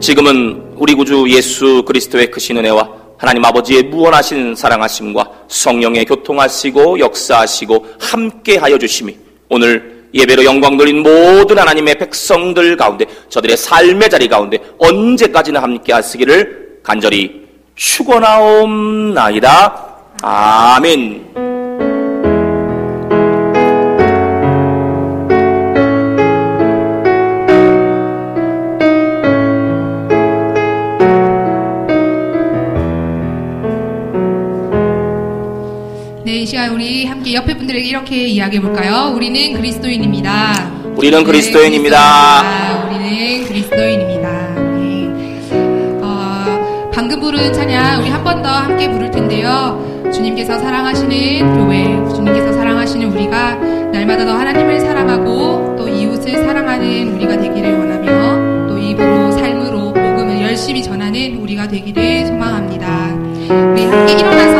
지금은 우리 구주 예수 그리스도의 크신 은혜와 하나님 아버지의 무한하신 사랑하심과 성령의 교통하시고 역사하시고 함께하여 주심이 오늘 예배로 영광 돌린 모든 하나님의 백성들 가운데 저들의 삶의 자리 가운데 언제까지나 함께 하시기를 간절히 축원하옵나이다. 아멘. 네, 이 시간 우리 함께 옆에 분들에게 이렇게 이야기해 볼까요? 우리는 그리스도인입니다. 우리는 그리스도인입니다. 우리는 그리스도인입니다. 네. 방금 부른 찬양 우리 한 번 더 함께 부를 텐데요. 주님께서 사랑하시는 교회, 주님께서 사랑하시는 우리가 날마다 더 하나님을 사랑하고 또 이웃을 사랑하는 우리가 되기를 원하며 또 입으로 삶으로 복음을 열심히 전하는 우리가 되기를 소망합니다. 우리 함께 일어나서